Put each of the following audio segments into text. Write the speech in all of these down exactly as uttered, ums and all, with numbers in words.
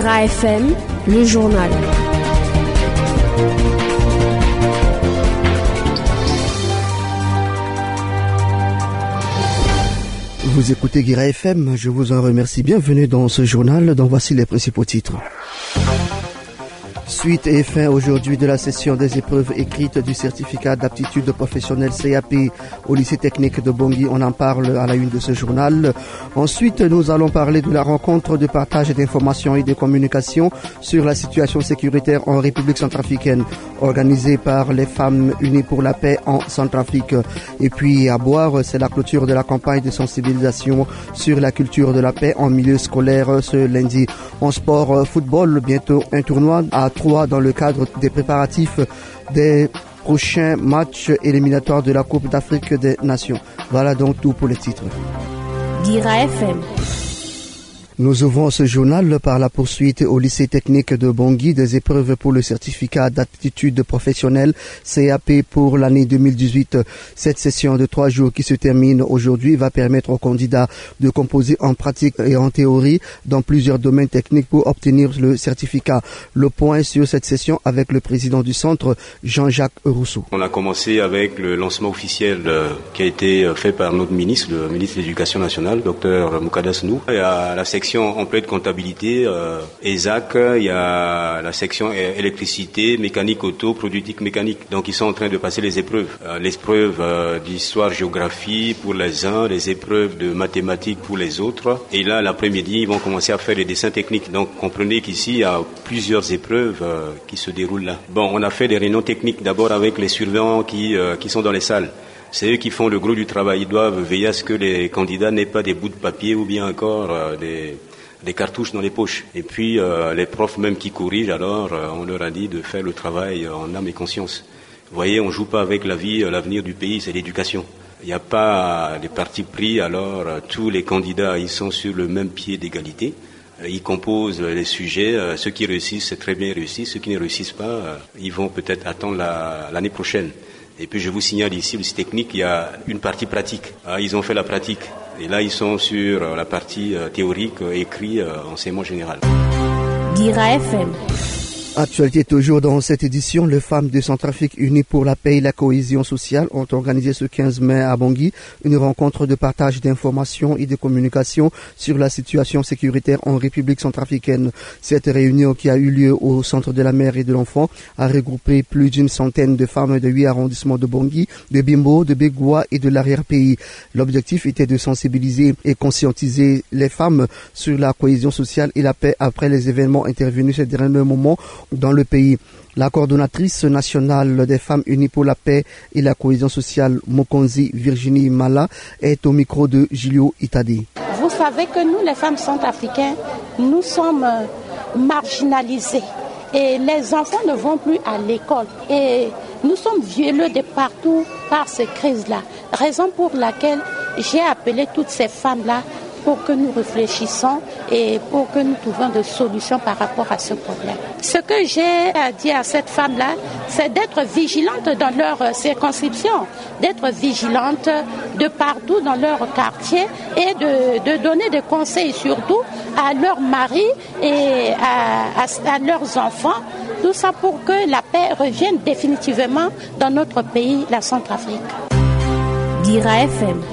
Dira F M, le journal. Vous écoutez Guira F M, je vous en remercie. Bienvenue dans ce journal, dont voici les principaux titres. Suite et fin aujourd'hui de la session des épreuves écrites du certificat d'aptitude professionnelle C A P au lycée technique de Bangui. On en parle à la une de ce journal. Ensuite, nous allons parler de la rencontre de partage d'informations et de communication sur la situation sécuritaire en République centrafricaine, organisée par les Femmes Unies pour la Paix en Centrafrique. Et puis à boire, c'est la clôture de la campagne de sensibilisation sur la culture de la paix en milieu scolaire ce lundi. En sport football, bientôt un tournoi à trois dans le cadre des préparatifs des prochains matchs éliminatoires de la Coupe d'Afrique des Nations. Voilà donc tout pour les titres. Dira F M. Nous ouvrons ce journal par la poursuite au lycée technique de Bangui des épreuves pour le certificat d'aptitude professionnelle C A P pour l'année deux mille dix-huit. Cette session de trois jours qui se termine aujourd'hui va permettre aux candidats de composer en pratique et en théorie dans plusieurs domaines techniques pour obtenir le certificat. Le point sur cette session avec le président du centre, Jean-Jacques Rousseau. On a commencé avec le lancement officiel euh, qui a été fait par notre ministre, le ministre de l'Éducation nationale, docteur Moukada Nou. Et à la section emploi de comptabilité, euh, E S A C, il y a la section électricité, mécanique auto, productique mécanique. Donc ils sont en train de passer les épreuves. Euh, les épreuves euh, d'histoire, géographie pour les uns, les épreuves de mathématiques pour les autres. Et là, l'après-midi, ils vont commencer à faire les dessins techniques. Donc comprenez qu'ici, il y a plusieurs épreuves euh, qui se déroulent là. Bon, on a fait des réunions techniques d'abord avec les surveillants qui, euh, qui sont dans les salles. C'est eux qui font le gros du travail. Ils doivent veiller à ce que les candidats n'aient pas des bouts de papier ou bien encore euh, des, des cartouches dans les poches. Et puis euh, les profs même qui corrigent, alors euh, on leur a dit de faire le travail en âme et conscience. Vous voyez, on joue pas avec la vie, l'avenir du pays, c'est l'éducation. Il n'y a pas de parti pris, alors euh, tous les candidats, ils sont sur le même pied d'égalité. Euh, ils composent les sujets. Euh, ceux qui réussissent, c'est très bien réussi. Ceux qui ne réussissent pas, euh, ils vont peut-être attendre la, l'année prochaine. Et puis je vous signale ici, au lycée technique, il y a une partie pratique. Ah, ils ont fait la pratique. Et là, ils sont sur la partie euh, théorique, euh, écrit, euh, enseignement général. Dira F M. Actualité toujours dans cette édition, les femmes de Centrafrique Unies pour la paix et la cohésion sociale ont organisé ce quinze mai à Bangui une rencontre de partage d'informations et de communication sur la situation sécuritaire en République centrafricaine. Cette réunion qui a eu lieu au Centre de la mère et de l'enfant a regroupé plus d'une centaine de femmes de huit arrondissements de Bangui, de Bimbo, de Begoua et de l'arrière-pays. L'objectif était de sensibiliser et conscientiser les femmes sur la cohésion sociale et la paix après les événements intervenus ces derniers moments dans le pays. La coordonnatrice nationale des Femmes Unies pour la Paix et la Cohésion sociale, Mokonzi Virginie Mala, est au micro de Julio Itadi. Vous savez que nous, les femmes centrafricaines, nous sommes marginalisées et les enfants ne vont plus à l'école et nous sommes violés de partout par ces crises-là. Raison pour laquelle j'ai appelé toutes ces femmes-là pour que nous réfléchissions et pour que nous trouvions des solutions par rapport à ce problème. Ce que j'ai à dire à cette femme-là, c'est d'être vigilante dans leur circonscription, d'être vigilante de partout dans leur quartier et de, de donner des conseils surtout à leurs maris et à, à, à leurs enfants, tout ça pour que la paix revienne définitivement dans notre pays, la Centrafrique. Dira F M.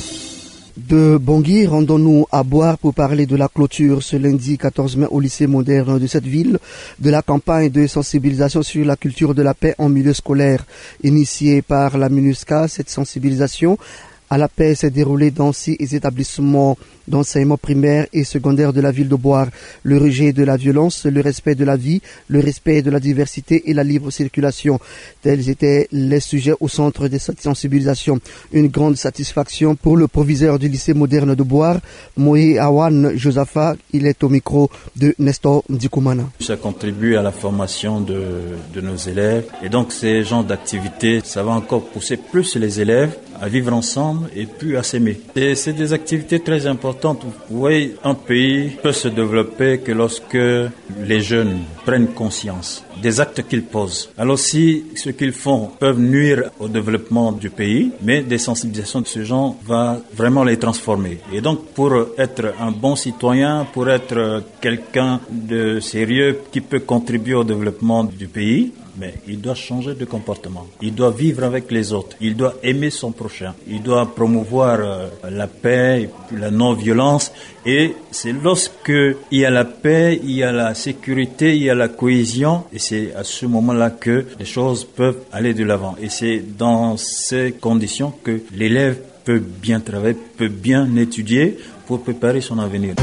De Bangui, rendons-nous à boire pour parler de la clôture ce lundi quatorze mai au lycée moderne de cette ville, de la campagne de sensibilisation sur la culture de la paix en milieu scolaire. Initiée par la MINUSCA, cette sensibilisation à la paix s'est déroulée dans six établissements d'enseignement primaire et secondaire de la ville de Boire. Le rejet de la violence, le respect de la vie, le respect de la diversité et la libre circulation. Tels étaient les sujets au centre de cette sensibilisation. Une grande satisfaction pour le proviseur du lycée moderne de Boire, Moïse Awan Josapha. Il est au micro de Nestor Ndikoumana. Ça contribue à la formation de, de nos élèves. Et donc ces genres d'activités, ça va encore pousser plus les élèves à vivre ensemble et puis à s'aimer. Et c'est des activités très importantes. Vous voyez, un pays peut se développer que lorsque les jeunes prennent conscience des actes qu'ils posent. Alors si ce qu'ils font peuvent nuire au développement du pays, mais des sensibilisations de ce genre va vraiment les transformer. Et donc pour être un bon citoyen, pour être quelqu'un de sérieux qui peut contribuer au développement du pays, mais il doit changer de comportement. Il doit vivre avec les autres. Il doit aimer son prochain. Il doit promouvoir euh, la paix, la non-violence. Et c'est lorsque il y a la paix, il y a la sécurité, il y a la cohésion. Et c'est à ce moment-là que les choses peuvent aller de l'avant. Et c'est dans ces conditions que l'élève peut bien travailler, peut bien étudier pour préparer son avenir.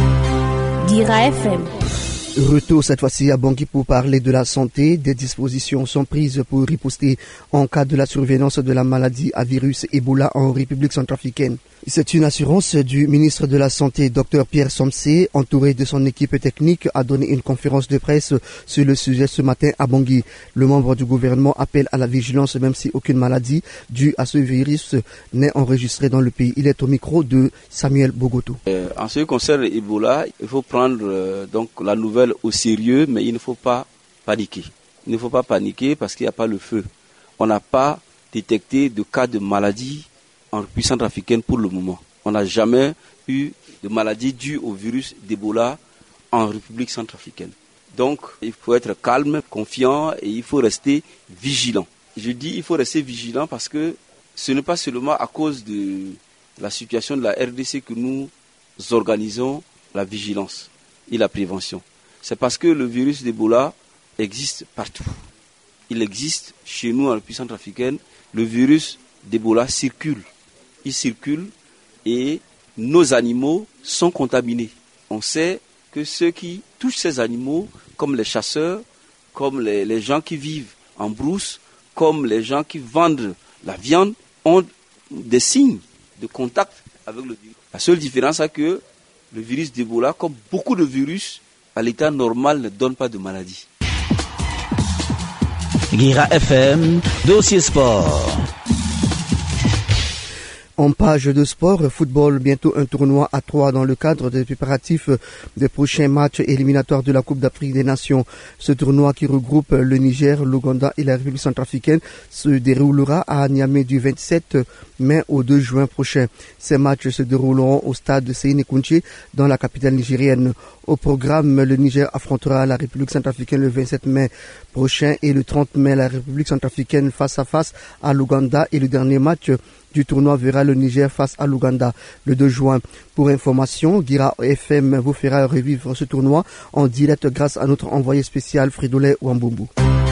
Dira F M. Retour cette fois-ci à Bangui pour parler de la santé. Des dispositions sont prises pour riposter en cas de la survenance de la maladie à virus Ebola en République centrafricaine. C'est une assurance du ministre de la Santé, Dr Pierre Somsé, entouré de son équipe technique, a donné une conférence de presse sur le sujet ce matin à Bangui. Le membre du gouvernement appelle à la vigilance même si aucune maladie due à ce virus n'est enregistrée dans le pays. Il est au micro de Samuel Bogoto. Euh, en ce qui concerne Ebola, il faut prendre euh, donc la nouvelle au sérieux, mais il ne faut pas paniquer. Il ne faut pas paniquer parce qu'il n'y a pas le feu. On n'a pas détecté de cas de maladie en République centrafricaine pour le moment. On n'a jamais eu de maladie due au virus d'Ebola en République centrafricaine. Donc, il faut être calme, confiant et il faut rester vigilant. Je dis il faut rester vigilant parce que ce n'est pas seulement à cause de la situation de la R D C que nous organisons la vigilance et la prévention. C'est parce que le virus d'Ebola existe partout. Il existe chez nous en République centrafricaine. Le virus d'Ebola circule. Il circule et nos animaux sont contaminés. On sait que ceux qui touchent ces animaux, comme les chasseurs, comme les, les gens qui vivent en brousse, comme les gens qui vendent la viande, ont des signes de contact avec le virus. La seule différence, c'est que le virus d'Ebola, comme beaucoup de virus, à l'état normal, ne donne pas de maladie. Dira F M, dossier sport. En page de sport, football, bientôt un tournoi à trois dans le cadre des préparatifs des prochains matchs éliminatoires de la Coupe d'Afrique des Nations. Ce tournoi qui regroupe le Niger, l'Ouganda et la République centrafricaine se déroulera à Niamey du vingt-sept mai au deux juin prochain. Ces matchs se dérouleront au stade de Séné-Kounché dans la capitale nigérienne. Au programme, le Niger affrontera la République centrafricaine le vingt-sept mai prochain et le trente mai la République centrafricaine face à face à l'Ouganda et le dernier match du tournoi verra le Niger face à l'Ouganda le deux juin. Pour information, Dira F M vous fera revivre ce tournoi en direct grâce à notre envoyé spécial Fridolin Wambumbu.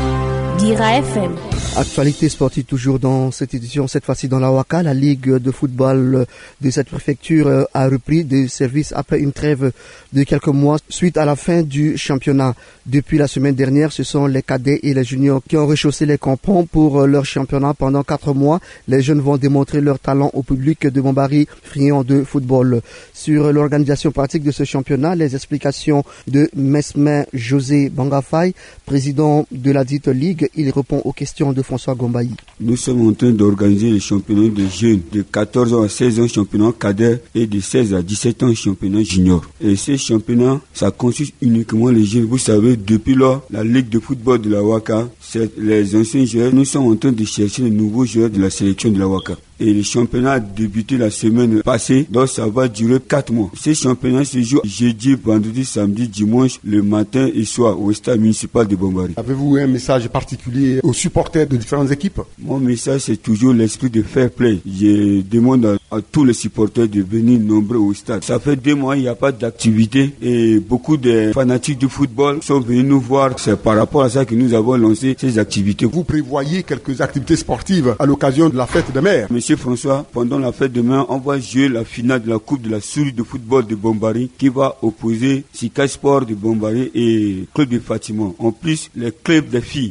Dira F M. Actualité sportive toujours dans cette édition, cette fois-ci dans la Ouaka. La Ligue de football de cette préfecture a repris des services après une trêve de quelques mois suite à la fin du championnat. Depuis la semaine dernière, ce sont les cadets et les juniors qui ont rechaussé les crampons pour leur championnat pendant quatre mois. Les jeunes vont démontrer leur talent au public de Montbarry, friand de football. Sur l'organisation pratique de ce championnat, les explications de Mesmer José Bangafay, président de la dite Ligue. Il répond aux questions de François Gombayi. Nous sommes en train d'organiser les championnats de jeunes de quatorze ans à seize ans, championnat cadet, et de seize à dix-sept ans, championnat junior. Et ces championnats, ça consiste uniquement les jeunes. Vous savez, depuis lors, la Ligue de football de la Ouaka, c'est les anciens joueurs. Nous sommes en train de chercher les nouveaux joueurs de la sélection de la Ouaka. Et le championnat a débuté la semaine passée, donc ça va durer quatre mois. Ces championnats se jouent jeudi, vendredi, samedi, dimanche, le matin et soir au stade municipal de Bombari. Avez-vous un message particulier aux supporters de différentes équipes? Mon message, c'est toujours l'esprit de fair play. Je demande à, à tous les supporters de venir nombreux au stade. Ça fait deux mois, il n'y a pas d'activité et beaucoup de fanatiques du football sont venus nous voir. C'est par rapport à ça que nous avons lancé ces activités. Vous prévoyez quelques activités sportives à l'occasion de la fête des mères? Monsieur François, pendant la fête demain, on va jouer la finale de la Coupe de la souris de football de Bombari qui va opposer Sika Sport de Bombari et Club de Fatima. En plus, les clubs des filles.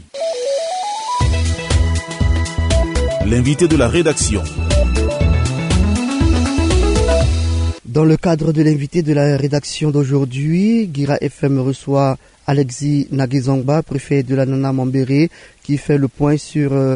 L'invité de la rédaction. Dans le cadre de l'invité de la rédaction d'aujourd'hui, Dira F M reçoit Alexis Nagizangba, préfet de la Nana Mambéré, qui fait le point sur euh,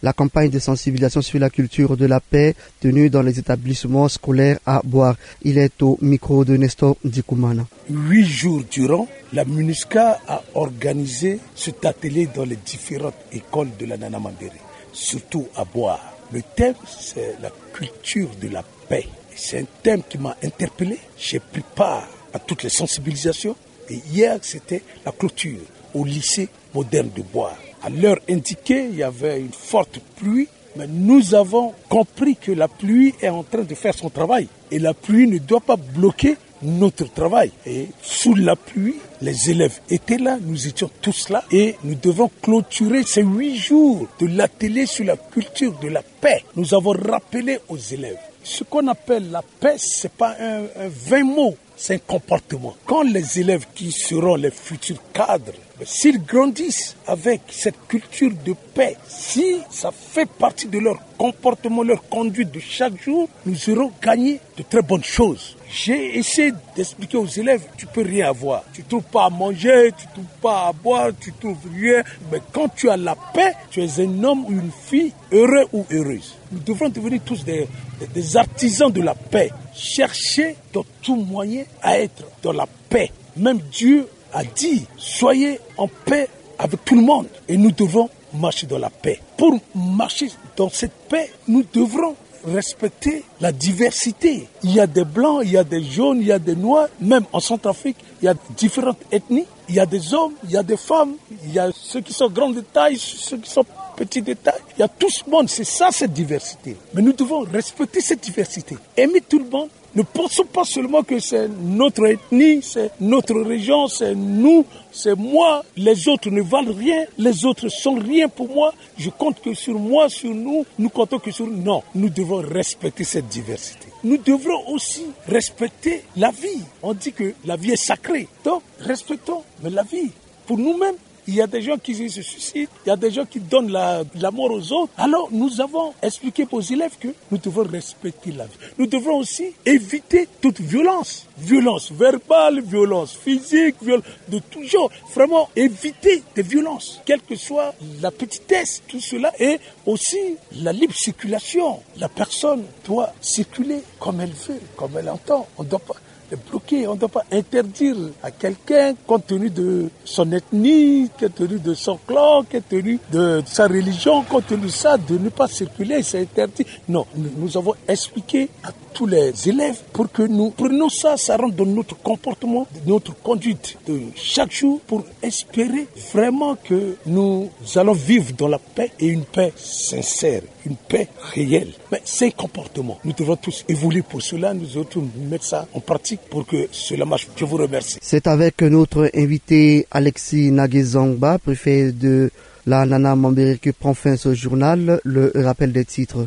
la campagne de sensibilisation sur la culture de la paix tenue dans les établissements scolaires à Boar. Il est au micro de Nestor Dikoumana. Huit jours durant, la MINUSCA a organisé cet atelier dans les différentes écoles de la Nana Mandéré, surtout à Boar. Le thème, c'est la culture de la paix. C'est un thème qui m'a interpellé. J'ai pris part à toutes les sensibilisations. Et hier, c'était la clôture au lycée moderne de Boar. À l'heure indiquée, il y avait une forte pluie, mais nous avons compris que la pluie est en train de faire son travail. Et la pluie ne doit pas bloquer notre travail. Et sous la pluie, les élèves étaient là, nous étions tous là. Et nous devons clôturer ces huit jours de l'atelier sur la culture de la paix. Nous avons rappelé aux élèves. Ce qu'on appelle la paix, ce n'est pas un, un vain mot, c'est un comportement. Quand les élèves qui seront les futurs cadres, s'ils grandissent avec cette culture de paix, si ça fait partie de leur comportement, leur conduite de chaque jour, nous aurons gagné de très bonnes choses. J'ai essayé d'expliquer aux élèves, tu peux rien avoir. Tu ne trouves pas à manger, tu ne trouves pas à boire, tu ne trouves rien. Mais quand tu as la paix, tu es un homme ou une fille heureux ou heureuse. Nous devrons devenir tous des, des, des artisans de la paix. Chercher dans tout moyen à être dans la paix. Même Dieu a dit, soyez en paix avec tout le monde. Et nous devons marcher dans la paix. Pour marcher dans cette paix, nous devrons respecter la diversité. Il y a des blancs, il y a des jaunes, il y a des noirs. Même en Centrafrique, il y a différentes ethnies. Il y a des hommes, il y a des femmes, il y a ceux qui sont grands de taille, ceux qui sont petits de taille. Il y a tout ce monde, c'est ça cette diversité. Mais nous devons respecter cette diversité, aimer tout le monde. Ne pensons pas seulement que c'est notre ethnie, c'est notre région, c'est nous, c'est moi. Les autres ne valent rien, les autres sont rien pour moi. Je compte que sur moi, sur nous, nous comptons que sur nous. Non, nous devons respecter cette diversité. Nous devrons aussi respecter la vie. On dit que la vie est sacrée. Donc, respectons mais la vie pour nous-mêmes. Il y a des gens qui se suicident, il y a des gens qui donnent la, la mort aux autres. Alors, nous avons expliqué aux élèves que nous devons respecter la vie. Nous devons aussi éviter toute violence. Violence verbale, violence physique, violence de tout genre. Vraiment, éviter des violences, quelle que soit la petitesse, tout cela. Et aussi, la libre circulation. La personne doit circuler comme elle veut, comme elle entend. On ne doit pas bloquer, on ne doit pas interdire à quelqu'un, compte tenu de son ethnie, compte tenu de son clan, compte tenu de sa religion, compte tenu de ça, de ne pas circuler, c'est interdit. Non, nous avons expliqué à tous les élèves pour que nous prenions ça, ça rentre dans notre comportement, notre conduite de chaque jour pour espérer vraiment que nous allons vivre dans la paix et une paix sincère, une paix réelle. Mais ces comportements, nous devons tous évoluer pour cela, nous devons mettre ça en pratique pour que cela marche. Je vous remercie. C'est avec notre invité Alexis Nagezangba, préfet de la Nana Mandéré, que prend fin ce journal. Le rappel des titres.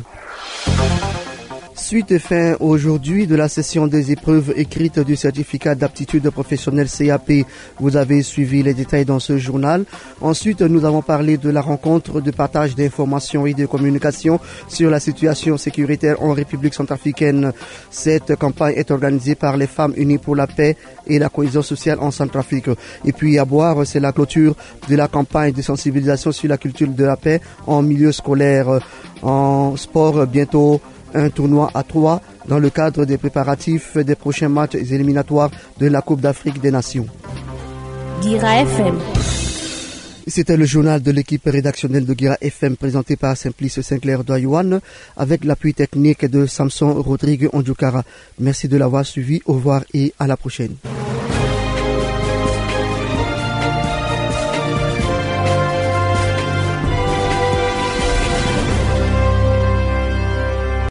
Suite et fin aujourd'hui de la session des épreuves écrites du certificat d'aptitude professionnelle C A P. Vous avez suivi les détails dans ce journal. Ensuite, nous avons parlé de la rencontre de partage d'informations et de communication sur la situation sécuritaire en République centrafricaine. Cette campagne est organisée par les Femmes Unies pour la paix et la cohésion sociale en Centrafrique. Et puis à Boar, c'est la clôture de la campagne de sensibilisation sur la culture de la paix en milieu scolaire. En sport, bientôt un tournoi à trois dans le cadre des préparatifs des prochains matchs éliminatoires de la Coupe d'Afrique des Nations. Guira F M. C'était le journal de l'équipe rédactionnelle de Guira F M présenté par Simplice Sinclair Doyouane avec l'appui technique de Samson Rodrigue Ondjoukara. Merci de l'avoir suivi. Au revoir et à la prochaine.